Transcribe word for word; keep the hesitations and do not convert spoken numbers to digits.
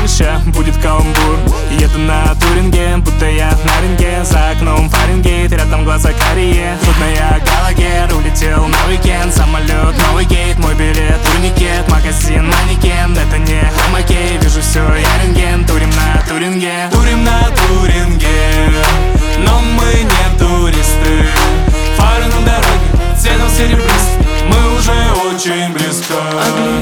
дальше будет каламбур. Еду на туринге, будто я на ринге. За окном Фаренгейт, рядом глаза карие. Трудная Галагер, улетел на уикенд. Самолет, новый гейт, мой билет, турникет. Магазин, манекен, это не Хамакей. Вижу все, я рентген, турим на туринге. Турим на туринге, но мы не туристы. Фары на дороге, цветом серебристым, мы уже очень близко.